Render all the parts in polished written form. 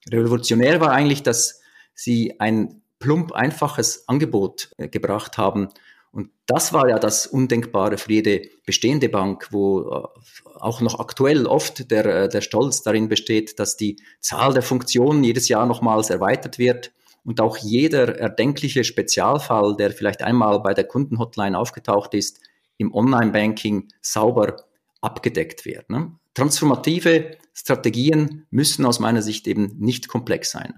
Revolutionär war eigentlich, dass sie ein plump einfaches Angebot gebracht haben. Und das war ja das Undenkbare für jede bestehende Bank, wo auch noch aktuell oft der Stolz darin besteht, dass die Zahl der Funktionen jedes Jahr nochmals erweitert wird und auch jeder erdenkliche Spezialfall, der vielleicht einmal bei der Kundenhotline aufgetaucht ist, im Online-Banking sauber abgedeckt wird. Ne? Transformative Strategien müssen aus meiner Sicht eben nicht komplex sein.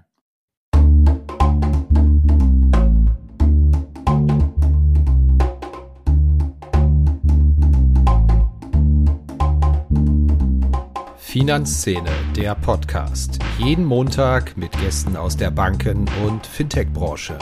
Finanzszene, der Podcast. Jeden Montag mit Gästen aus der Banken- und Fintech-Branche.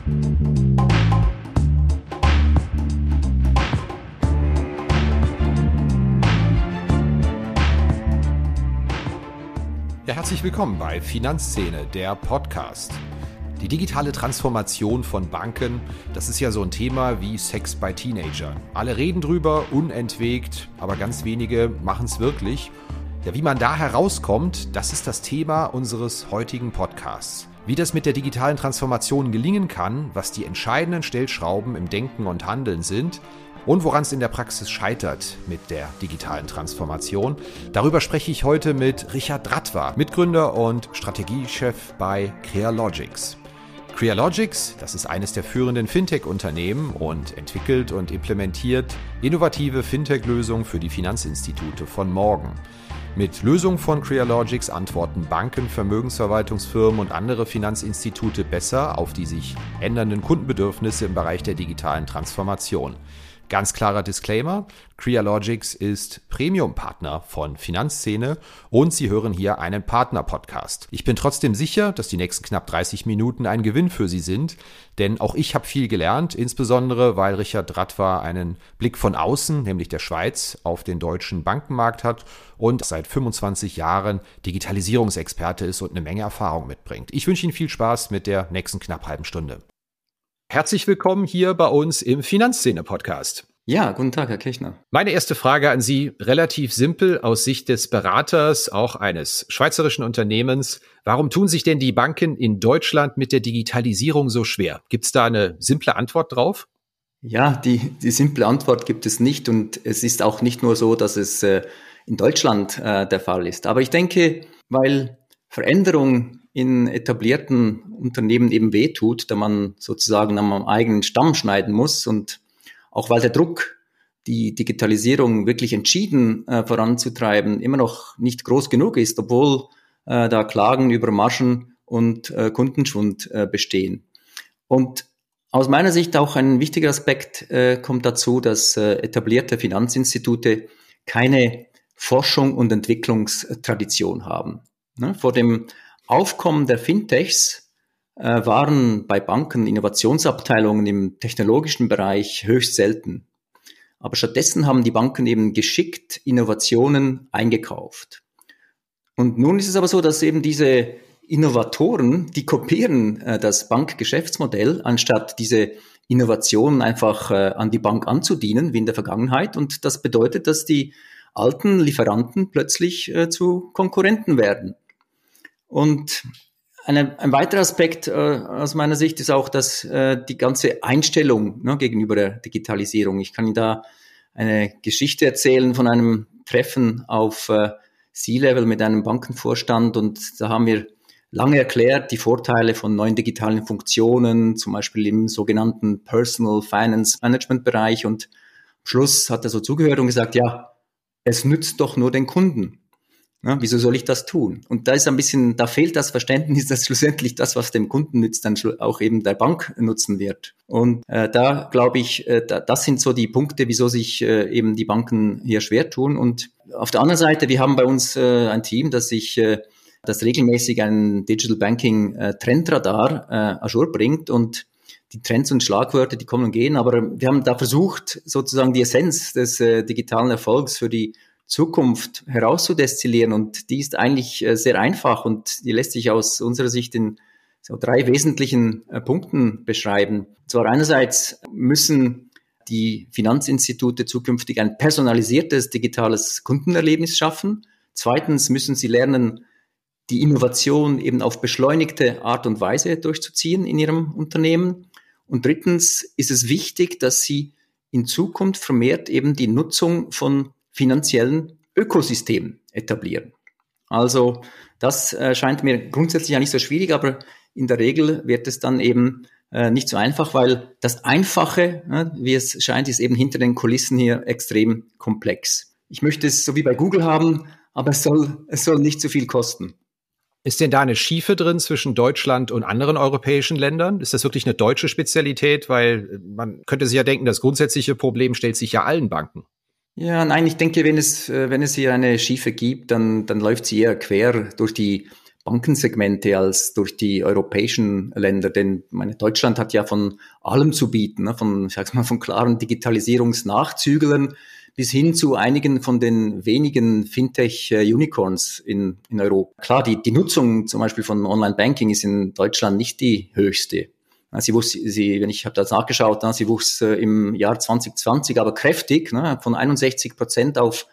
Ja, herzlich willkommen bei Finanzszene, der Podcast. Die digitale Transformation von Banken, das ist ja so ein Thema wie Sex bei Teenagern. Alle reden drüber, unentwegt, aber ganz wenige machen es wirklich. Ja, wie man da herauskommt, das ist das Thema unseres heutigen Podcasts. Wie das mit der digitalen Transformation gelingen kann, was die entscheidenden Stellschrauben im Denken und Handeln sind und woran es in der Praxis scheitert mit der digitalen Transformation. Darüber spreche ich heute mit Richard Drattwa, Mitgründer und Strategiechef bei Crealogics. Crealogics, das ist eines der führenden Fintech-Unternehmen und entwickelt und implementiert innovative Fintech-Lösungen für die Finanzinstitute von morgen. Mit Lösungen von Crealogics antworten Banken, Vermögensverwaltungsfirmen und andere Finanzinstitute besser auf die sich ändernden Kundenbedürfnisse im Bereich der digitalen Transformation. Ganz klarer Disclaimer, Crealogics ist Premium-Partner von Finanzszene und Sie hören hier einen Partner-Podcast. Ich bin trotzdem sicher, dass die nächsten knapp 30 Minuten ein Gewinn für Sie sind, denn auch ich habe viel gelernt, insbesondere weil Richard Drattwa einen Blick von außen, nämlich der Schweiz, auf den deutschen Bankenmarkt hat und seit 25 Jahren Digitalisierungsexperte ist und eine Menge Erfahrung mitbringt. Ich wünsche Ihnen viel Spaß mit der nächsten knapp halben Stunde. Herzlich willkommen hier bei uns im Finanzszene-Podcast. Ja, guten Tag, Herr Kirchner. Meine erste Frage an Sie, relativ simpel aus Sicht des Beraters, auch eines schweizerischen Unternehmens. Warum tun sich denn die Banken in Deutschland mit der Digitalisierung so schwer? Gibt es da eine simple Antwort drauf? Ja, die simple Antwort gibt es nicht und es ist auch nicht nur so, dass es in Deutschland der Fall ist. Aber ich denke, weil Veränderung in etablierten Unternehmen eben wehtut, da man sozusagen am eigenen Stamm schneiden muss und auch weil der Druck, die Digitalisierung wirklich entschieden voranzutreiben, immer noch nicht groß genug ist, obwohl da Klagen über Margen und Kundenschwund bestehen. Und aus meiner Sicht auch ein wichtiger Aspekt kommt dazu, dass etablierte Finanzinstitute keine Forschung und Entwicklungstradition haben. Ne? Vor dem Aufkommen der Fintechs waren bei Banken Innovationsabteilungen im technologischen Bereich höchst selten. Aber stattdessen haben die Banken eben geschickt Innovationen eingekauft. Und nun ist es aber so, dass eben diese Innovatoren, die kopieren das Bankgeschäftsmodell, anstatt diese Innovationen einfach an die Bank anzudienen, wie in der Vergangenheit. Und das bedeutet, dass die alten Lieferanten plötzlich zu Konkurrenten werden. Und ein weiterer Aspekt aus meiner Sicht ist auch, dass die ganze Einstellung gegenüber der Digitalisierung. Ich kann Ihnen da eine Geschichte erzählen von einem Treffen auf C-Level mit einem Bankenvorstand und da haben wir lange erklärt die Vorteile von neuen digitalen Funktionen, zum Beispiel im sogenannten Personal Finance Management Bereich und am Schluss hat er so zugehört und gesagt, ja, es nützt doch nur den Kunden. Ja, wieso soll ich das tun? Und da fehlt das Verständnis, dass schlussendlich das, was dem Kunden nützt, dann auch eben der Bank nutzen wird. Und da glaube ich, das sind so die Punkte, wieso sich eben die Banken hier schwer tun. Und auf der anderen Seite, wir haben bei uns ein Team, das regelmäßig ein Digital Banking Trendradar à jour bringt und die Trends und Schlagwörter, die kommen und gehen. Aber wir haben da versucht, sozusagen die Essenz des digitalen Erfolgs für die Zukunft herauszudestillieren und die ist eigentlich sehr einfach und die lässt sich aus unserer Sicht in so 3 wesentlichen Punkten beschreiben. Zwar einerseits müssen die Finanzinstitute zukünftig ein personalisiertes digitales Kundenerlebnis schaffen. Zweitens müssen sie lernen, die Innovation eben auf beschleunigte Art und Weise durchzuziehen in ihrem Unternehmen. Und drittens ist es wichtig, dass sie in Zukunft vermehrt eben die Nutzung von finanziellen Ökosystemen etablieren. Also das scheint mir grundsätzlich ja nicht so schwierig, aber in der Regel wird es dann eben nicht so einfach, weil das Einfache, wie es scheint, ist eben hinter den Kulissen hier extrem komplex. Ich möchte es so wie bei Google haben, aber es soll nicht zu viel kosten. Ist denn da eine Schiefe drin zwischen Deutschland und anderen europäischen Ländern? Ist das wirklich eine deutsche Spezialität? Weil man könnte sich ja denken, das grundsätzliche Problem stellt sich ja allen Banken. Ja, nein, ich denke, wenn es hier eine Schiefe gibt, dann läuft sie eher quer durch die Bankensegmente als durch die europäischen Länder, denn Deutschland hat ja von allem zu bieten, ne? Von klaren Digitalisierungsnachzüglern bis hin zu einigen von den wenigen Fintech-Unicorns in Europa. Klar, die Nutzung zum Beispiel von Online-Banking ist in Deutschland nicht die höchste. Ich habe das nachgeschaut, sie wuchs im Jahr 2020 aber kräftig, ne, von 61% auf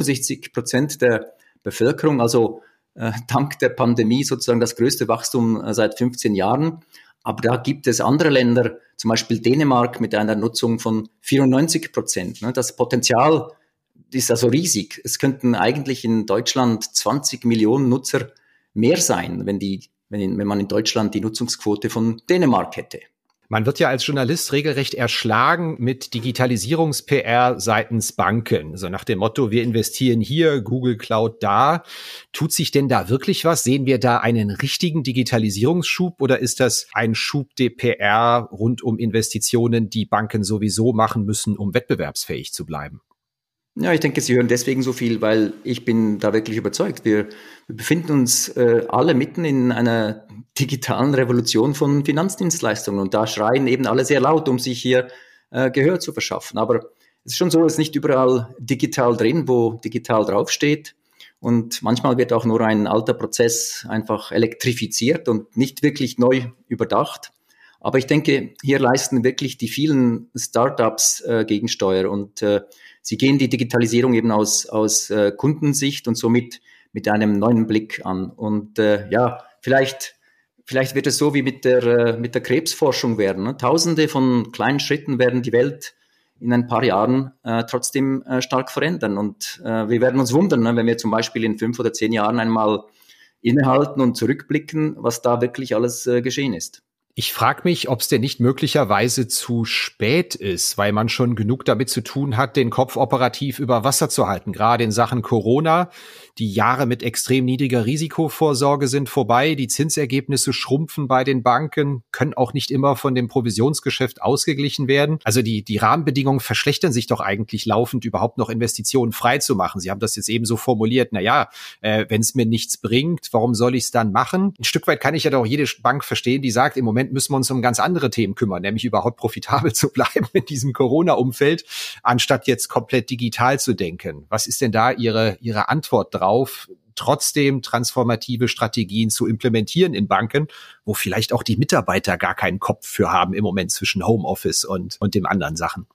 65% der Bevölkerung, also dank der Pandemie sozusagen das größte Wachstum seit 15 Jahren. Aber da gibt es andere Länder, zum Beispiel Dänemark mit einer Nutzung von 94%. Ne. Das Potenzial ist also riesig. Es könnten eigentlich in Deutschland 20 Millionen Nutzer mehr sein, wenn man in Deutschland die Nutzungsquote von Dänemark hätte. Man wird ja als Journalist regelrecht erschlagen mit Digitalisierungs-PR seitens Banken. Also nach dem Motto, wir investieren hier, Google Cloud da. Tut sich denn da wirklich was? Sehen wir da einen richtigen Digitalisierungsschub oder ist das ein Schub der PR rund um Investitionen, die Banken sowieso machen müssen, um wettbewerbsfähig zu bleiben? Ja, ich denke, Sie hören deswegen so viel, weil ich bin da wirklich überzeugt. Wir befinden uns alle mitten in einer digitalen Revolution von Finanzdienstleistungen und da schreien eben alle sehr laut, um sich hier Gehör zu verschaffen. Aber es ist schon so, es ist nicht überall digital drin, wo digital draufsteht und manchmal wird auch nur ein alter Prozess einfach elektrifiziert und nicht wirklich neu überdacht. Aber ich denke, hier leisten wirklich die vielen Startups Gegensteuer und sie gehen die Digitalisierung eben aus Kundensicht und somit mit einem neuen Blick an. Und vielleicht wird es so wie mit der Krebsforschung werden. Ne? Tausende von kleinen Schritten werden die Welt in ein paar Jahren trotzdem stark verändern. Und wir werden uns wundern, ne, wenn wir zum Beispiel in 5 oder 10 Jahren einmal innehalten und zurückblicken, was da wirklich alles geschehen ist. Ich frage mich, ob es denn nicht möglicherweise zu spät ist, weil man schon genug damit zu tun hat, den Kopf operativ über Wasser zu halten, gerade in Sachen Corona. Die Jahre mit extrem niedriger Risikovorsorge sind vorbei, die Zinsergebnisse schrumpfen bei den Banken, können auch nicht immer von dem Provisionsgeschäft ausgeglichen werden. Also die Rahmenbedingungen verschlechtern sich doch eigentlich laufend, überhaupt noch Investitionen frei zu machen. Sie haben das jetzt eben so formuliert, wenn es mir nichts bringt, warum soll ich es dann machen? Ein Stück weit kann ich ja doch jede Bank verstehen, die sagt, im Moment müssen wir uns um ganz andere Themen kümmern, nämlich überhaupt profitabel zu bleiben in diesem Corona-Umfeld, anstatt jetzt komplett digital zu denken. Was ist denn da Ihre Antwort drauf, trotzdem transformative Strategien zu implementieren in Banken, wo vielleicht auch die Mitarbeiter gar keinen Kopf für haben im Moment zwischen Homeoffice und den anderen Sachen?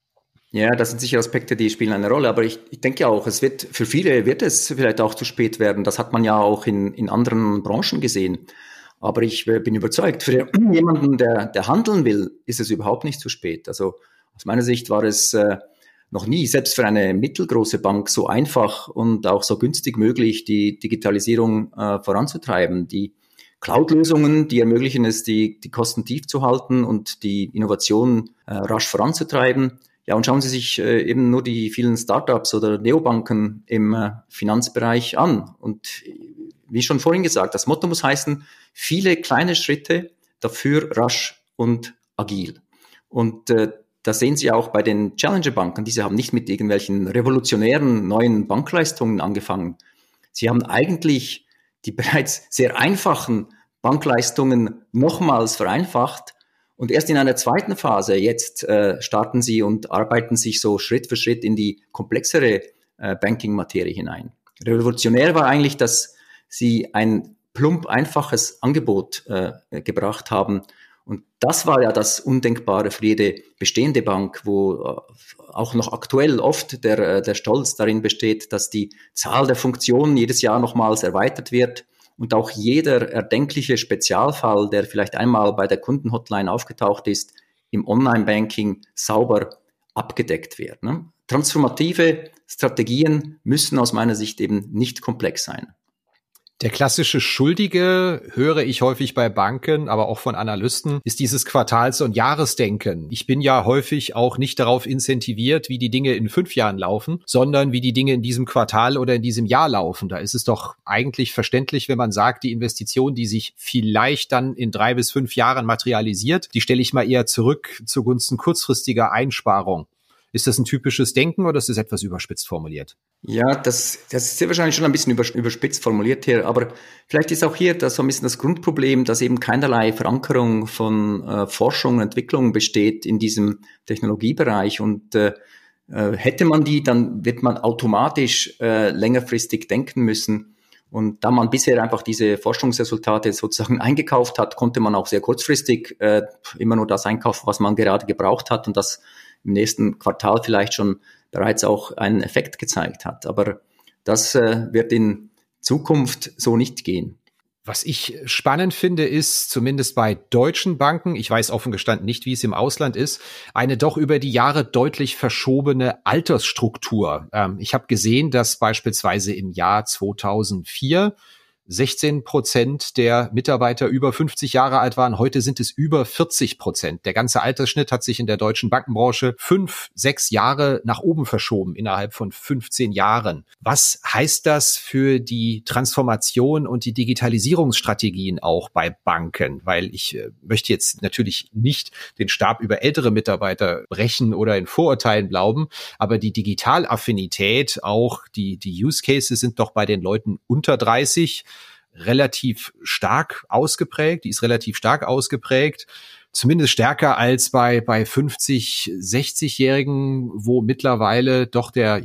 Ja, das sind sicher Aspekte, die spielen eine Rolle, aber ich denke auch, für viele wird es vielleicht auch zu spät werden. Das hat man ja auch in anderen Branchen gesehen. Aber ich bin überzeugt, für jemanden, der handeln will, ist es überhaupt nicht zu spät. Also aus meiner Sicht war es noch nie, selbst für eine mittelgroße Bank, so einfach und auch so günstig möglich, die Digitalisierung voranzutreiben. Die Cloud-Lösungen, die ermöglichen es, die Kosten tief zu halten und die Innovation rasch voranzutreiben. Ja, und schauen Sie sich eben nur die vielen Startups oder Neobanken im Finanzbereich an. Und wie schon vorhin gesagt, das Motto muss heißen, viele kleine Schritte, dafür rasch und agil. Und das sehen Sie auch bei den Challenger-Banken. Diese haben nicht mit irgendwelchen revolutionären neuen Bankleistungen angefangen. Sie haben eigentlich die bereits sehr einfachen Bankleistungen nochmals vereinfacht. Und erst in einer zweiten Phase, jetzt starten Sie und arbeiten sich so Schritt für Schritt in die komplexere Banking-Materie hinein. Revolutionär war eigentlich, dass Sie ein plump einfaches Angebot gebracht haben. Und das war ja das Undenkbare für jede bestehende Bank, wo auch noch aktuell oft der Stolz darin besteht, dass die Zahl der Funktionen jedes Jahr nochmals erweitert wird und auch jeder erdenkliche Spezialfall, der vielleicht einmal bei der Kundenhotline aufgetaucht ist, im Online-Banking sauber abgedeckt wird. Ne? Transformative Strategien müssen aus meiner Sicht eben nicht komplex sein. Der klassische Schuldige, höre ich häufig bei Banken, aber auch von Analysten, ist dieses Quartals- und Jahresdenken. Ich bin ja häufig auch nicht darauf incentiviert, wie die Dinge in 5 Jahren laufen, sondern wie die Dinge in diesem Quartal oder in diesem Jahr laufen. Da ist es doch eigentlich verständlich, wenn man sagt, die Investition, die sich vielleicht dann in 3 bis 5 Jahren materialisiert, die stelle ich mal eher zurück zugunsten kurzfristiger Einsparung. Ist das ein typisches Denken oder ist das etwas überspitzt formuliert? Ja, das ist sehr wahrscheinlich schon ein bisschen überspitzt formuliert hier, aber vielleicht ist auch hier das so ein bisschen das Grundproblem, dass eben keinerlei Verankerung von Forschung und Entwicklung besteht in diesem Technologiebereich und hätte man die, dann wird man automatisch längerfristig denken müssen. Und da man bisher einfach diese Forschungsresultate sozusagen eingekauft hat, konnte man auch sehr kurzfristig immer nur das einkaufen, was man gerade gebraucht hat und das im nächsten Quartal vielleicht schon bereits auch einen Effekt gezeigt hat. Aber das wird in Zukunft so nicht gehen. Was ich spannend finde, ist zumindest bei deutschen Banken, ich weiß offen gestanden nicht, wie es im Ausland ist, eine doch über die Jahre deutlich verschobene Altersstruktur. Ich habe gesehen, dass beispielsweise im Jahr 2004 16% der Mitarbeiter über 50 Jahre alt waren. Heute sind es über 40%. Der ganze Altersschnitt hat sich in der deutschen Bankenbranche 5, 6 Jahre nach oben verschoben innerhalb von 15 Jahren. Was heißt das für die Transformation und die Digitalisierungsstrategien auch bei Banken? Weil ich möchte jetzt natürlich nicht den Stab über ältere Mitarbeiter brechen oder in Vorurteilen glauben, aber die Digitalaffinität, auch die Use Cases sind doch bei den Leuten unter 30 relativ stark ausgeprägt, zumindest stärker als bei 50, 60-Jährigen, wo mittlerweile doch der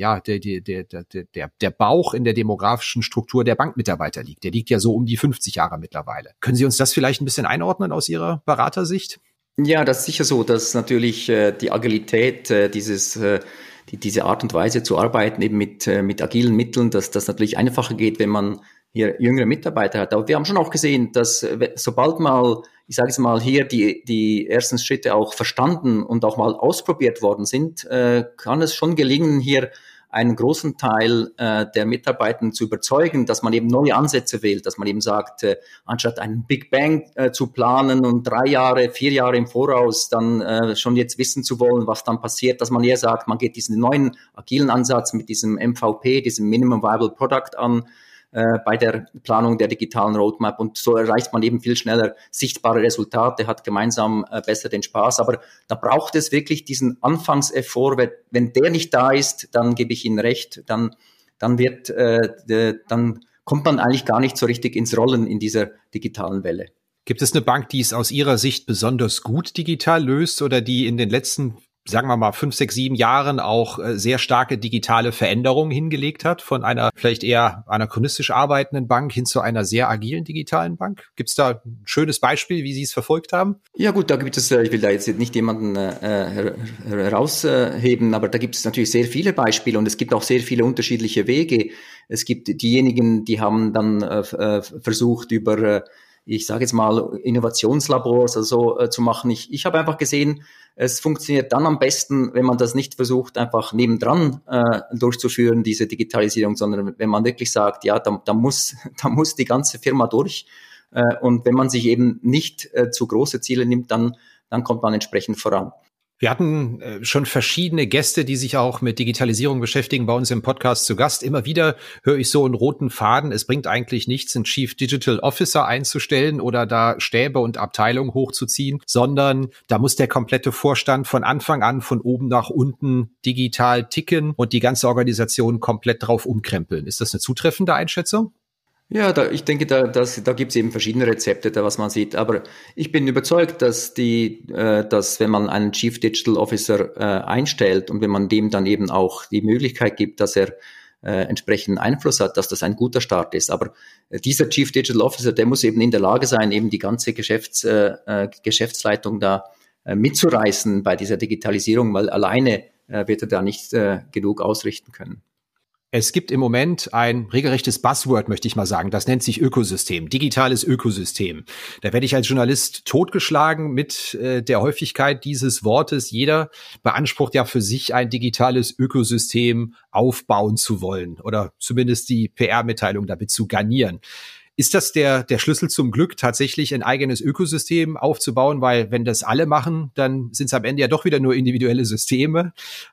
Bauch in der demografischen Struktur der Bankmitarbeiter liegt. Der liegt ja so um die 50 Jahre mittlerweile. Können Sie uns das vielleicht ein bisschen einordnen aus Ihrer Beratersicht? Ja, das ist sicher so, dass natürlich die Agilität, diese Art und Weise zu arbeiten, eben mit agilen Mitteln, dass das natürlich einfacher geht, wenn man hier jüngere Mitarbeiter hat. Aber wir haben schon auch gesehen, dass sobald mal, ich sage es mal, hier die ersten Schritte auch verstanden und auch mal ausprobiert worden sind, kann es schon gelingen, hier einen großen Teil der Mitarbeitenden zu überzeugen, dass man eben neue Ansätze wählt, dass man eben sagt, anstatt einen Big Bang zu planen und 3 Jahre, 4 Jahre im Voraus dann schon jetzt wissen zu wollen, was dann passiert, dass man eher sagt, man geht diesen neuen agilen Ansatz mit diesem MVP, diesem Minimum Viable Product an, bei der Planung der digitalen Roadmap und so erreicht man eben viel schneller sichtbare Resultate, hat gemeinsam besser den Spaß, aber da braucht es wirklich diesen Anfangseffort, wenn der nicht da ist, dann gebe ich Ihnen recht, dann kommt man eigentlich gar nicht so richtig ins Rollen in dieser digitalen Welle. Gibt es eine Bank, die es aus Ihrer Sicht besonders gut digital löst oder die in den letzten, sagen wir mal, 5, 6, 7 Jahren auch sehr starke digitale Veränderungen hingelegt hat, von einer vielleicht eher anachronistisch arbeitenden Bank hin zu einer sehr agilen digitalen Bank? Gibt es da ein schönes Beispiel, wie Sie es verfolgt haben? Ja gut, da gibt es, ich will da jetzt nicht jemanden herausheben, aber da gibt es natürlich sehr viele Beispiele und es gibt auch sehr viele unterschiedliche Wege. Es gibt diejenigen, die haben dann versucht, über ich sage jetzt mal, Innovationslabors also zu machen. Ich habe einfach gesehen, es funktioniert dann am besten, wenn man das nicht versucht, einfach nebendran durchzuführen, diese Digitalisierung, sondern wenn man wirklich sagt, ja, da muss die ganze Firma durch. Und wenn man sich eben nicht zu große Ziele nimmt, dann kommt man entsprechend voran. Wir hatten schon verschiedene Gäste, die sich auch mit Digitalisierung beschäftigen, bei uns im Podcast zu Gast. Immer wieder höre ich so einen roten Faden. Es bringt eigentlich nichts, einen Chief Digital Officer einzustellen oder da Stäbe und Abteilungen hochzuziehen, sondern da muss der komplette Vorstand von Anfang an von oben nach unten digital ticken und die ganze Organisation komplett drauf umkrempeln. Ist das eine zutreffende Einschätzung? Ja, ich denke, da gibt es eben verschiedene Rezepte, was man sieht. Aber ich bin überzeugt, dass wenn man einen Chief Digital Officer einstellt und wenn man dem dann eben auch die Möglichkeit gibt, dass er entsprechenden Einfluss hat, dass das ein guter Start ist. Aber dieser Chief Digital Officer, der muss eben in der Lage sein, eben die ganze Geschäftsleitung da mitzureißen bei dieser Digitalisierung, weil alleine wird er da nicht genug ausrichten können. Es gibt im Moment ein regelrechtes Buzzword, möchte ich mal sagen. Das nennt sich Ökosystem, digitales Ökosystem. Da werde ich als Journalist totgeschlagen mit der Häufigkeit dieses Wortes. Jeder beansprucht ja für sich ein digitales Ökosystem aufbauen zu wollen oder zumindest die PR-Mitteilung damit zu garnieren. Ist das der Schlüssel zum Glück, tatsächlich ein eigenes Ökosystem aufzubauen? Weil wenn das alle machen, dann sind es am Ende ja doch wieder nur individuelle Systeme.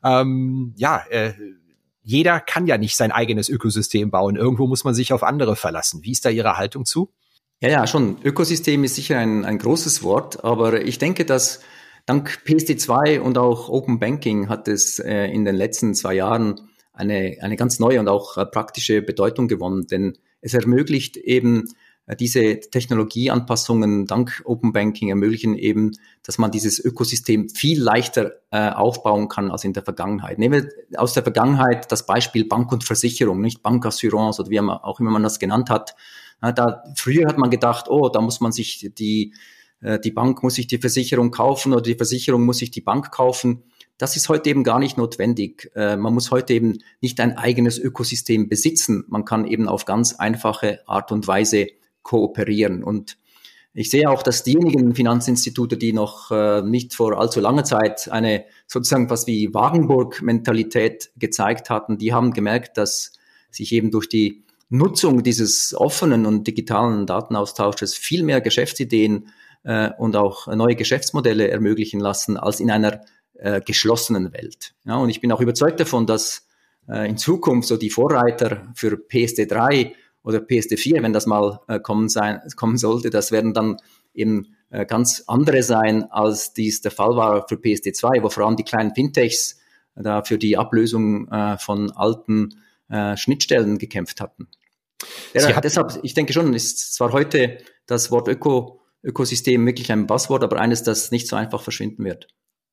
Jeder kann ja nicht sein eigenes Ökosystem bauen. Irgendwo muss man sich auf andere verlassen. Wie ist da Ihre Haltung zu? Ja, schon. Ökosystem ist sicher ein großes Wort, aber ich denke, dass dank PSD2 und auch Open Banking hat es in den letzten 2 Jahren eine ganz neue und auch praktische Bedeutung gewonnen, denn es ermöglicht eben diese Technologieanpassungen dank Open Banking ermöglichen eben, dass man dieses Ökosystem viel leichter aufbauen kann als in der Vergangenheit. Nehmen wir aus der Vergangenheit das Beispiel Bank und Versicherung, nicht Bankassurance oder wie auch immer man das genannt hat. Früher hat man gedacht, da muss man sich die Bank muss sich die Versicherung kaufen oder die Versicherung muss sich die Bank kaufen. Das ist heute eben gar nicht notwendig. Man muss heute eben nicht ein eigenes Ökosystem besitzen. Man kann eben auf ganz einfache Art und Weise kooperieren. Und ich sehe auch, dass diejenigen Finanzinstitute, die noch nicht vor allzu langer Zeit eine sozusagen was wie Wagenburg-Mentalität gezeigt hatten, die haben gemerkt, dass sich eben durch die Nutzung dieses offenen und digitalen Datenaustausches viel mehr Geschäftsideen und auch neue Geschäftsmodelle ermöglichen lassen als in einer geschlossenen Welt. Ja, und ich bin auch überzeugt davon, dass in Zukunft so die Vorreiter für PSD3 oder PSD4, wenn das mal kommen sollte, das werden dann eben ganz andere sein, als dies der Fall war für PSD2, wo vor allem die kleinen Fintechs da für die Ablösung von alten Schnittstellen gekämpft hatten. Deshalb, ich denke schon, ist zwar heute das Wort Ökosystem wirklich ein Buzzword, aber eines, das nicht so einfach verschwinden wird.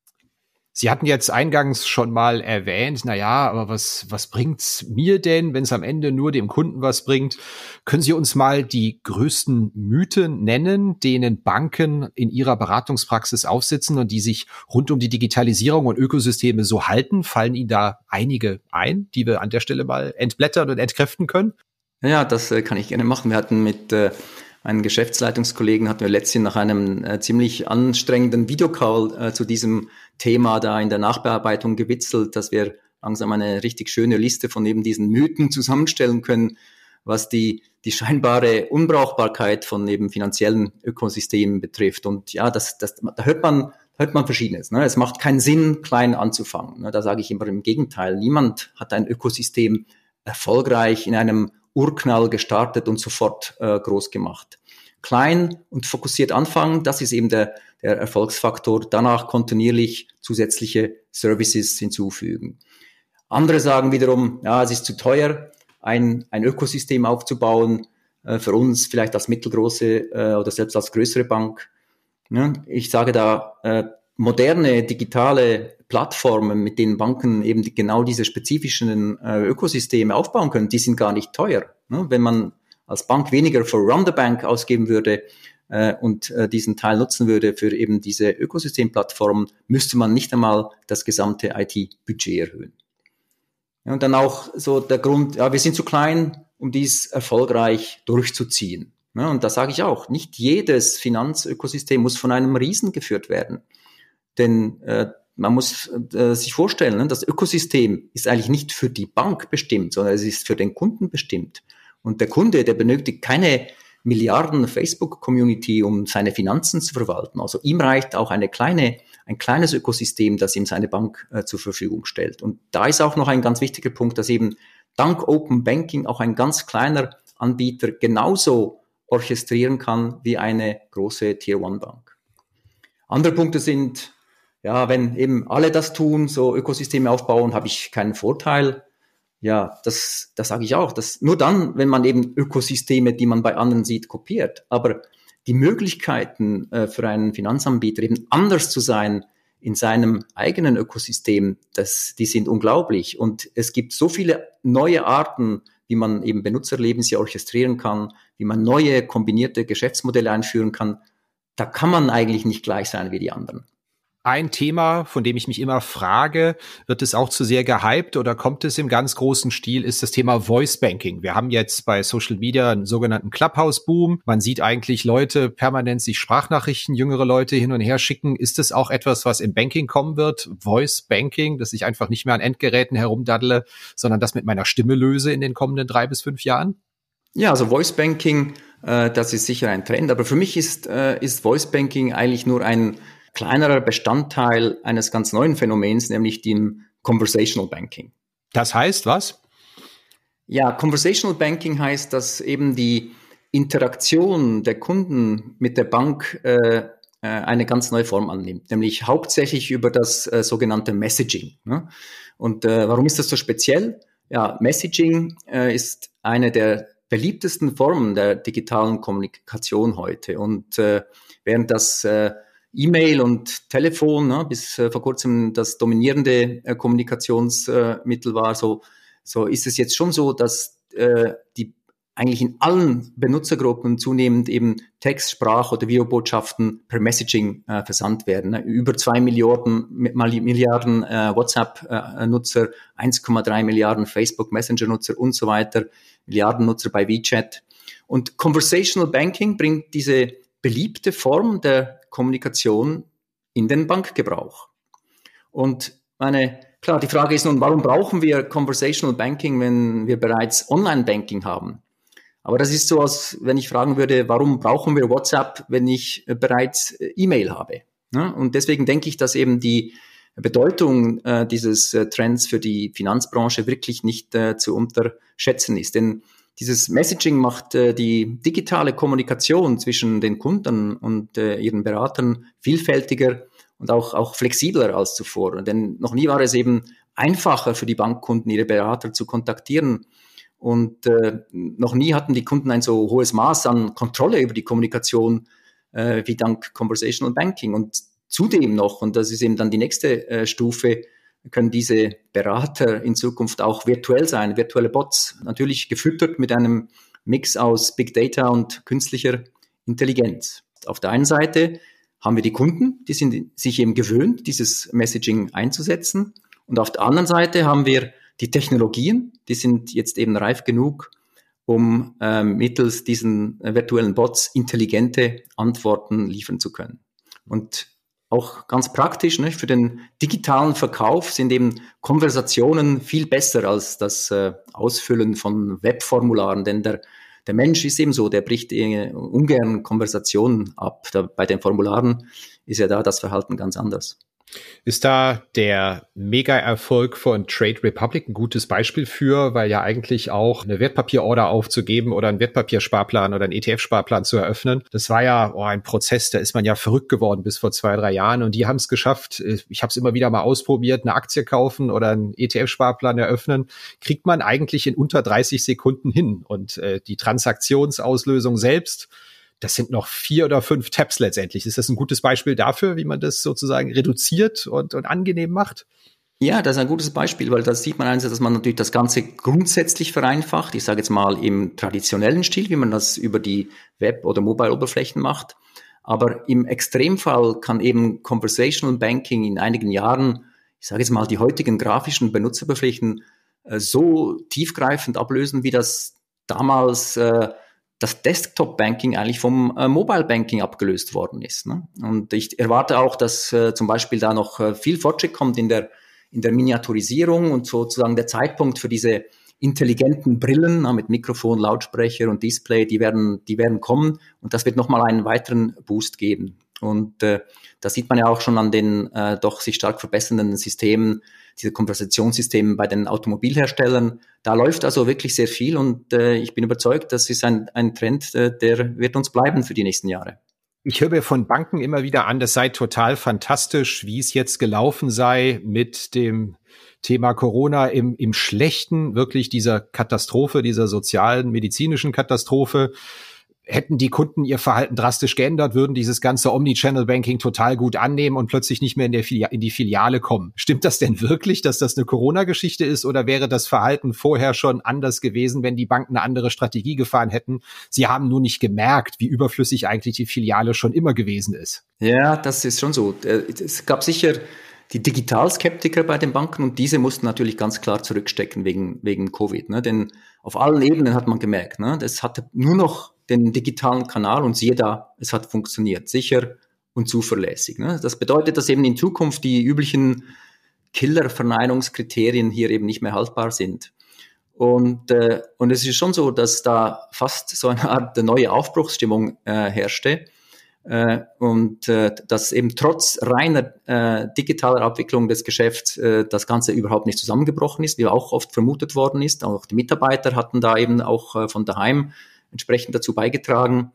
Sie hatten jetzt eingangs schon mal erwähnt, aber was bringt's mir denn, wenn es am Ende nur dem Kunden was bringt? Können Sie uns mal die größten Mythen nennen, denen Banken in ihrer Beratungspraxis aufsitzen und die sich rund um die Digitalisierung und Ökosysteme so halten? Fallen Ihnen da einige ein, die wir an der Stelle mal entblättern und entkräften können? Ja, das kann ich gerne machen. Wir hatten mit einen Geschäftsleitungskollegen hatten wir letztens nach einem ziemlich anstrengenden Videocall zu diesem Thema da in der Nachbearbeitung gewitzelt, dass wir langsam eine richtig schöne Liste von eben diesen Mythen zusammenstellen können, was die scheinbare Unbrauchbarkeit von eben finanziellen Ökosystemen betrifft. Und ja, da hört man Verschiedenes. Ne? Es macht keinen Sinn, klein anzufangen. Ne? Da sage ich immer im Gegenteil. Niemand hat ein Ökosystem erfolgreich in einem Urknall gestartet und sofort groß gemacht. Klein und fokussiert anfangen, das ist eben der Erfolgsfaktor. Danach kontinuierlich zusätzliche Services hinzufügen. Andere sagen wiederum, ja, es ist zu teuer, ein Ökosystem aufzubauen, für uns vielleicht als mittelgroße oder selbst als größere Bank. Ja, ich sage da, moderne digitale Plattformen, mit denen Banken eben genau diese spezifischen Ökosysteme aufbauen können, die sind gar nicht teuer. Ne? Wenn man als Bank weniger für Run the Bank ausgeben würde und diesen Teil nutzen würde für eben diese Ökosystemplattformen, müsste man nicht einmal das gesamte IT-Budget erhöhen. Ja, und dann auch so der Grund, ja, wir sind zu klein, um dies erfolgreich durchzuziehen. Ja, und da sage ich auch, nicht jedes Finanzökosystem muss von einem Riesen geführt werden. Denn man muss sich vorstellen, ne, das Ökosystem ist eigentlich nicht für die Bank bestimmt, sondern es ist für den Kunden bestimmt. Und der Kunde, der benötigt keine Milliarden Facebook-Community, um seine Finanzen zu verwalten. Also ihm reicht auch ein kleines Ökosystem, das ihm seine Bank zur Verfügung stellt. Und da ist auch noch ein ganz wichtiger Punkt, dass eben dank Open Banking auch ein ganz kleiner Anbieter genauso orchestrieren kann wie eine große Tier-One-Bank. Andere Punkte sind, ja, wenn eben alle das tun, so Ökosysteme aufbauen, habe ich keinen Vorteil. Ja, das sage ich auch. Das nur dann, wenn man eben Ökosysteme, die man bei anderen sieht, kopiert. Aber die Möglichkeiten für einen Finanzanbieter eben anders zu sein in seinem eigenen Ökosystem, die sind unglaublich. Und es gibt so viele neue Arten, wie man eben Benutzerlebnisse orchestrieren kann, wie man neue kombinierte Geschäftsmodelle einführen kann. Da kann man eigentlich nicht gleich sein wie die anderen. ein Thema, von dem ich mich immer frage, wird es auch zu sehr gehypt oder kommt es im ganz großen Stil, ist das Thema Voice Banking. Wir haben jetzt bei Social Media einen sogenannten Clubhouse-Boom. Man sieht eigentlich Leute permanent sich Sprachnachrichten, jüngere Leute hin und her schicken. Ist es auch etwas, was im Banking kommen wird? Voice Banking, dass ich einfach nicht mehr an Endgeräten herumdaddle, sondern das mit meiner Stimme löse in den kommenden 3 bis 5 Jahren? Ja, also Voice Banking, das ist sicher ein Trend. Aber für mich ist Voice Banking eigentlich nur ein kleinerer Bestandteil eines ganz neuen Phänomens, nämlich dem Conversational Banking. Das heißt was? Ja, Conversational Banking heißt, dass eben die Interaktion der Kunden mit der Bank eine ganz neue Form annimmt, nämlich hauptsächlich über das sogenannte Messaging. Ne? Und warum ist das so speziell? Ja, Messaging ist eine der beliebtesten Formen der digitalen Kommunikation heute. Und während das E-Mail und Telefon bis vor kurzem das dominierende Kommunikationsmittel war, so ist es jetzt schon so, dass die eigentlich in allen Benutzergruppen zunehmend eben Text-, Sprach- oder Videobotschaften per Messaging versandt werden. Ne? Über 2 Milliarden WhatsApp-Nutzer, 1,3 Milliarden Facebook-Messenger-Nutzer und so weiter, Milliarden Nutzer bei WeChat. Und Conversational Banking bringt diese beliebte Form der Kommunikation in den Bankgebrauch. Und klar, die Frage ist nun, warum brauchen wir Conversational Banking, wenn wir bereits Online-Banking haben? Aber das ist so, als wenn ich fragen würde, warum brauchen wir WhatsApp, wenn ich bereits E-Mail habe? Ja, und deswegen denke ich, dass eben die Bedeutung dieses Trends für die Finanzbranche wirklich nicht zu unterschätzen ist. Denn dieses Messaging macht die digitale Kommunikation zwischen den Kunden und ihren Beratern vielfältiger und auch flexibler als zuvor. Denn noch nie war es eben einfacher für die Bankkunden, ihre Berater zu kontaktieren. Und noch nie hatten die Kunden ein so hohes Maß an Kontrolle über die Kommunikation wie dank Conversational Banking. Und zudem noch, und das ist eben dann die nächste Stufe, können diese Berater in Zukunft auch virtuell sein, virtuelle Bots, natürlich gefüttert mit einem Mix aus Big Data und künstlicher Intelligenz. Auf der einen Seite haben wir die Kunden, die sind sich eben gewöhnt, dieses Messaging einzusetzen. Und auf der anderen Seite haben wir die Technologien, die sind jetzt eben reif genug, um mittels diesen virtuellen Bots intelligente Antworten liefern zu können. Und auch ganz praktisch, ne, für den digitalen Verkauf sind eben Konversationen viel besser als das Ausfüllen von Webformularen, denn der Mensch ist eben so, der bricht ungern Konversationen ab. Bei den Formularen ist ja da das Verhalten ganz anders. Ist da der Mega-Erfolg von Trade Republic ein gutes Beispiel für, weil ja eigentlich auch eine Wertpapierorder aufzugeben oder einen Wertpapiersparplan oder einen ETF-Sparplan zu eröffnen, das war ja ein Prozess, da ist man ja verrückt geworden bis vor 2, 3 Jahren und die haben es geschafft, ich habe es immer wieder mal ausprobiert, eine Aktie kaufen oder einen ETF-Sparplan eröffnen, kriegt man eigentlich in unter 30 Sekunden hin und die Transaktionsauslösung selbst, das sind noch 4 oder 5 Tabs letztendlich. Ist das ein gutes Beispiel dafür, wie man das sozusagen reduziert und angenehm macht? Ja, das ist ein gutes Beispiel, weil da sieht man einerseits, dass man natürlich das Ganze grundsätzlich vereinfacht. Ich sage jetzt mal im traditionellen Stil, wie man das über die Web- oder Mobile-Oberflächen macht. Aber im Extremfall kann eben Conversational Banking in einigen Jahren, ich sage jetzt mal, die heutigen grafischen Benutzeroberflächen so tiefgreifend ablösen, wie das damals das Desktop-Banking eigentlich vom Mobile-Banking abgelöst worden ist. Ne? Und ich erwarte auch, dass zum Beispiel da noch viel Fortschritt kommt in der Miniaturisierung und sozusagen der Zeitpunkt für diese intelligenten Brillen mit Mikrofon, Lautsprecher und Display, die werden kommen und das wird nochmal einen weiteren Boost geben. Und da sieht man ja auch schon an den doch sich stark verbessernden Systemen, diese Konversationssystemen bei den Automobilherstellern. Da läuft also wirklich sehr viel und ich bin überzeugt, das ist ein Trend, der wird uns bleiben für die nächsten Jahre. Ich höre mir von Banken immer wieder an, das sei total fantastisch, wie es jetzt gelaufen sei mit dem Thema Corona im Schlechten, wirklich dieser Katastrophe, dieser sozialen, medizinischen Katastrophe. hätten die Kunden ihr Verhalten drastisch geändert, würden dieses ganze Omnichannel-Banking total gut annehmen und plötzlich nicht mehr in die Filiale kommen. Stimmt das denn wirklich, dass das eine Corona-Geschichte ist, oder wäre das Verhalten vorher schon anders gewesen, wenn die Banken eine andere Strategie gefahren hätten? Sie haben nur nicht gemerkt, wie überflüssig eigentlich die Filiale schon immer gewesen ist. Ja, das ist schon so. Es gab sicher die Digitalskeptiker bei den Banken und diese mussten natürlich ganz klar zurückstecken wegen Covid. Ne? Denn auf allen Ebenen hat man gemerkt, ne? Das hatte nur noch den digitalen Kanal und siehe da, es hat funktioniert, sicher und zuverlässig. Ne? Das bedeutet, dass eben in Zukunft die üblichen Killer-Verneinungskriterien hier eben nicht mehr haltbar sind. Und es ist schon so, dass da fast so eine Art neue Aufbruchsstimmung herrschte. Dass eben trotz reiner digitaler Abwicklung des Geschäfts das Ganze überhaupt nicht zusammengebrochen ist, wie auch oft vermutet worden ist. Auch die Mitarbeiter hatten da eben auch von daheim entsprechend dazu beigetragen.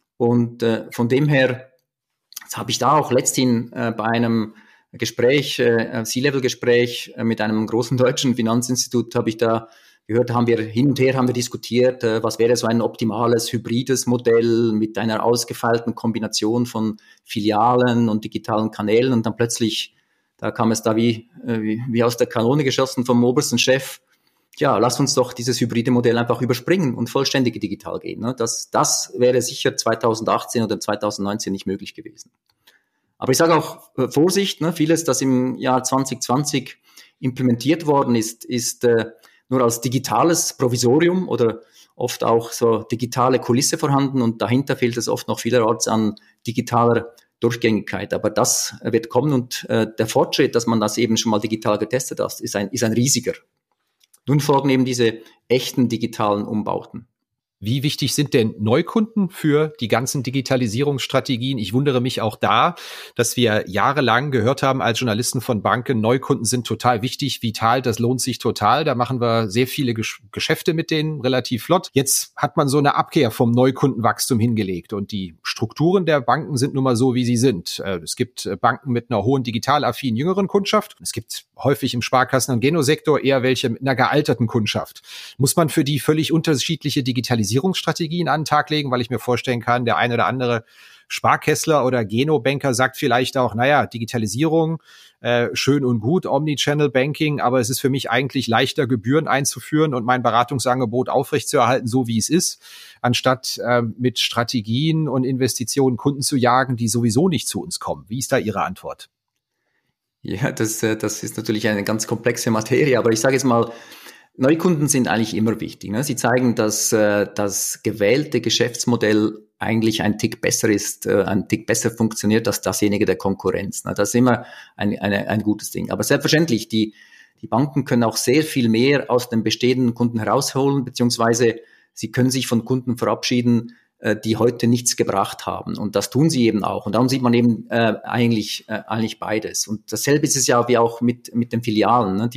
Und von dem her, das habe ich da auch letzthin bei einem Gespräch, C-Level-Gespräch mit einem großen deutschen Finanzinstitut, habe ich da gehört, haben wir hin und her diskutiert, was wäre so ein optimales hybrides Modell mit einer ausgefeilten Kombination von Filialen und digitalen Kanälen, und dann plötzlich, da kam es da wie aus der Kanone geschossen vom obersten Chef, ja, lass uns doch dieses hybride Modell einfach überspringen und vollständig digital gehen. Ne? Das wäre sicher 2018 oder 2019 nicht möglich gewesen. Aber ich sage auch Vorsicht, ne? Vieles, das im Jahr 2020 implementiert worden ist nur als digitales Provisorium oder oft auch so digitale Kulisse vorhanden, und dahinter fehlt es oft noch vielerorts an digitaler Durchgängigkeit. Aber das wird kommen, und der Fortschritt, dass man das eben schon mal digital getestet hat, ist ein riesiger. Nun folgen eben diese echten digitalen Umbauten. Wie wichtig sind denn Neukunden für die ganzen Digitalisierungsstrategien? Ich wundere mich auch da, dass wir jahrelang gehört haben als Journalisten von Banken, Neukunden sind total wichtig, vital, das lohnt sich total. Da machen wir sehr viele Geschäfte mit denen, relativ flott. Jetzt hat man so eine Abkehr vom Neukundenwachstum hingelegt, und die Strukturen der Banken sind nun mal so, wie sie sind. Es gibt Banken mit einer hohen digitalaffinen jüngeren Kundschaft. Es gibt häufig im Sparkassen- und Genosektor eher welche mit einer gealterten Kundschaft. Muss man für die völlig unterschiedliche Digitalisierungsstrategien an den Tag legen, weil ich mir vorstellen kann, der eine oder andere Sparkässler oder Geno-Banker sagt vielleicht auch, naja, Digitalisierung, schön und gut, Omnichannel-Banking, aber es ist für mich eigentlich leichter, Gebühren einzuführen und mein Beratungsangebot aufrechtzuerhalten, so wie es ist, anstatt mit Strategien und Investitionen Kunden zu jagen, die sowieso nicht zu uns kommen. Wie ist da Ihre Antwort? Ja, das ist natürlich eine ganz komplexe Materie, aber ich sage jetzt mal, Neukunden sind eigentlich immer wichtig. Ne? Sie zeigen, dass das gewählte Geschäftsmodell eigentlich ein Tick besser ist, ein Tick besser funktioniert als dasjenige der Konkurrenz. Ne? Das ist immer ein gutes Ding. Aber selbstverständlich, die Banken können auch sehr viel mehr aus den bestehenden Kunden herausholen, beziehungsweise sie können sich von Kunden verabschieden, die heute nichts gebracht haben. Und das tun sie eben auch. Und darum sieht man eben eigentlich beides. Und dasselbe ist es ja wie auch mit den Filialen. Ne?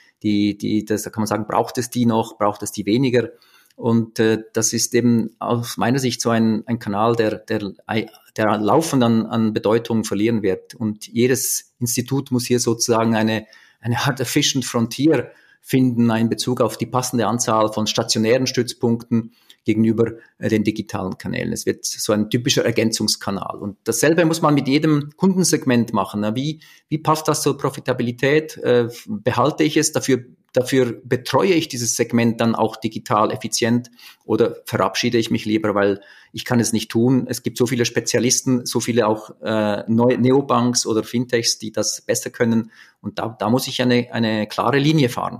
Das kann man sagen, braucht es die noch, braucht es die weniger? Und das ist eben aus meiner Sicht so ein Kanal, der laufend an Bedeutung verlieren wird. Und jedes Institut muss hier sozusagen eine Art efficient frontier finden in Bezug auf die passende Anzahl von stationären Stützpunkten gegenüber den digitalen Kanälen. Es wird so ein typischer Ergänzungskanal. Und dasselbe muss man mit jedem Kundensegment machen. Wie passt das zur Profitabilität? Behalte ich es? Dafür betreue ich dieses Segment dann auch digital effizient, oder verabschiede ich mich lieber, weil ich kann es nicht tun. Es gibt so viele Spezialisten, so viele auch Neobanks oder Fintechs, die das besser können. Und da muss ich eine klare Linie fahren.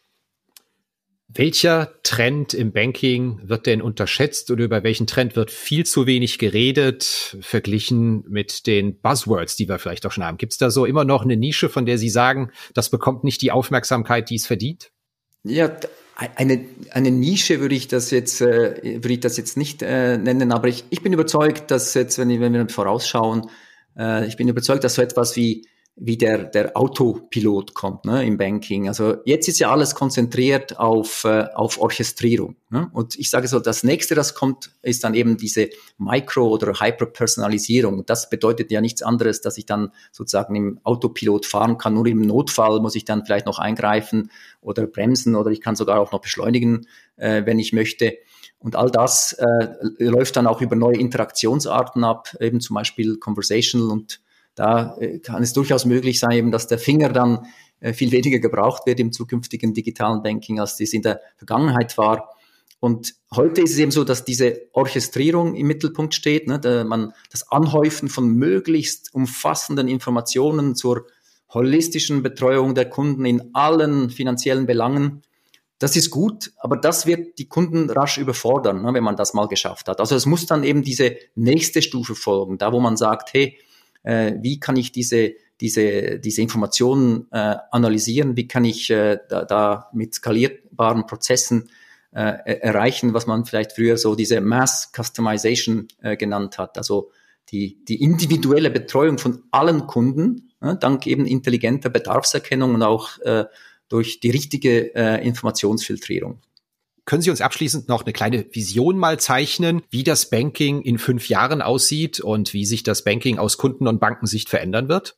Welcher Trend im Banking wird denn unterschätzt, oder über welchen Trend wird viel zu wenig geredet, verglichen mit den Buzzwords, die wir vielleicht auch schon haben? Gibt es da so immer noch eine Nische, von der Sie sagen, das bekommt nicht die Aufmerksamkeit, die es verdient? Ja, eine Nische würde ich das jetzt nicht nennen, aber ich bin überzeugt, dass jetzt, wenn wir vorausschauen, ich bin überzeugt, dass so etwas wie der Autopilot kommt, ne, im Banking. Also jetzt ist ja alles konzentriert auf Orchestrierung. Ne? Und ich sage so, das nächste, das kommt, ist dann eben diese Micro- oder Hyperpersonalisierung. Das bedeutet ja nichts anderes, dass ich dann sozusagen im Autopilot fahren kann. Nur im Notfall muss ich dann vielleicht noch eingreifen oder bremsen, oder ich kann sogar auch noch beschleunigen, wenn ich möchte. Und all das läuft dann auch über neue Interaktionsarten ab, eben zum Beispiel Conversational. Und da kann es durchaus möglich sein, eben, dass der Finger dann viel weniger gebraucht wird im zukünftigen digitalen Banking, als das in der Vergangenheit war. Und heute ist es eben so, dass diese Orchestrierung im Mittelpunkt steht, ne, das Anhäufen von möglichst umfassenden Informationen zur holistischen Betreuung der Kunden in allen finanziellen Belangen. Das ist gut, aber das wird die Kunden rasch überfordern, ne, wenn man das mal geschafft hat. Also es muss dann eben diese nächste Stufe folgen, da wo man sagt, hey, wie kann ich diese Informationen analysieren, wie kann ich da mit skalierbaren Prozessen erreichen, was man vielleicht früher so diese Mass Customization genannt hat, also die individuelle Betreuung von allen Kunden, dank eben intelligenter Bedarfserkennung und auch durch die richtige Informationsfiltrierung. Können Sie uns abschließend noch eine kleine Vision mal zeichnen, wie das Banking in 5 Jahren aussieht und wie sich das Banking aus Kunden- und Bankensicht verändern wird?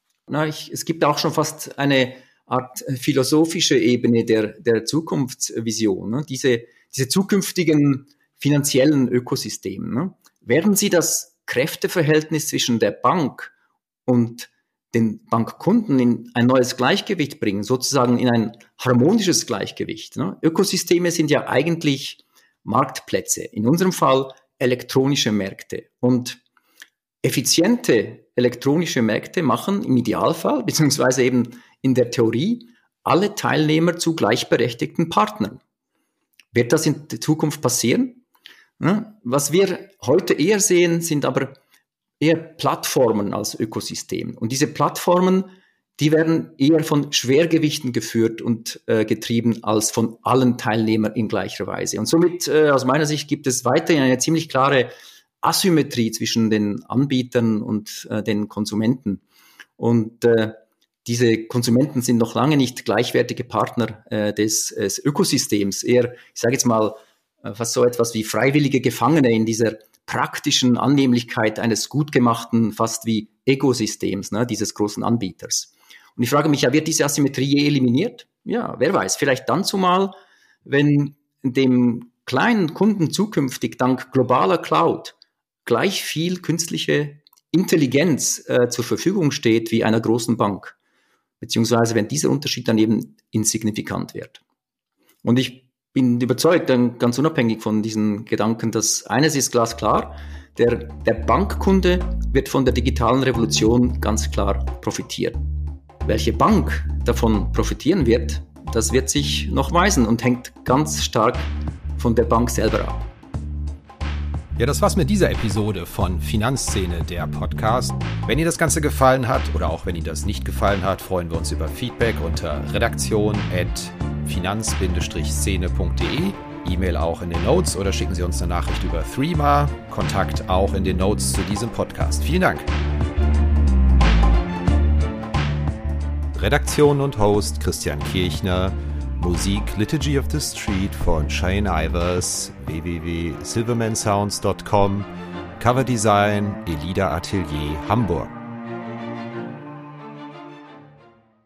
Es gibt auch schon fast eine Art philosophische Ebene der Zukunftsvision, ne? Diese zukünftigen finanziellen Ökosysteme. Ne? Werden sie das Kräfteverhältnis zwischen der Bank und den Bankkunden in ein neues Gleichgewicht bringen, sozusagen in ein harmonisches Gleichgewicht. Ne? Ökosysteme sind ja eigentlich Marktplätze, in unserem Fall elektronische Märkte. Und effiziente elektronische Märkte machen im Idealfall, beziehungsweise eben in der Theorie, alle Teilnehmer zu gleichberechtigten Partnern. Wird das in der Zukunft passieren? Ne? Was wir heute eher sehen, sind aber eher Plattformen als Ökosystem. Und diese Plattformen, die werden eher von Schwergewichten geführt und getrieben als von allen Teilnehmern in gleicher Weise. Und somit, aus meiner Sicht, gibt es weiterhin eine ziemlich klare Asymmetrie zwischen den Anbietern und den Konsumenten. Und diese Konsumenten sind noch lange nicht gleichwertige Partner des Ökosystems. Eher, ich sage jetzt mal, fast so etwas wie freiwillige Gefangene in dieser praktischen Annehmlichkeit eines gut gemachten, fast wie Ökosystems, ne, dieses großen Anbieters. Und ich frage mich, wird diese Asymmetrie je eliminiert? Ja, wer weiß, vielleicht dann zumal, wenn dem kleinen Kunden zukünftig dank globaler Cloud gleich viel künstliche Intelligenz zur Verfügung steht wie einer großen Bank, beziehungsweise wenn dieser Unterschied dann eben insignifikant wird. Und ich bin überzeugt, ganz unabhängig von diesen Gedanken, dass eines ist glasklar, der Bankkunde wird von der digitalen Revolution ganz klar profitieren. Welche Bank davon profitieren wird, das wird sich noch weisen und hängt ganz stark von der Bank selber ab. Ja, das war's mit dieser Episode von Finanzszene, der Podcast. Wenn Ihnen das Ganze gefallen hat oder auch wenn Ihnen das nicht gefallen hat, freuen wir uns über Feedback unter redaktion@finanz-szene.de. E-Mail auch in den Notes oder schicken Sie uns eine Nachricht über Threema. Kontakt auch in den Notes zu diesem Podcast. Vielen Dank. Redaktion und Host Christian Kirchner. Musik Liturgy of the Street von Shane Ivers, www.silvermansounds.com, Coverdesign Elida Atelier Hamburg.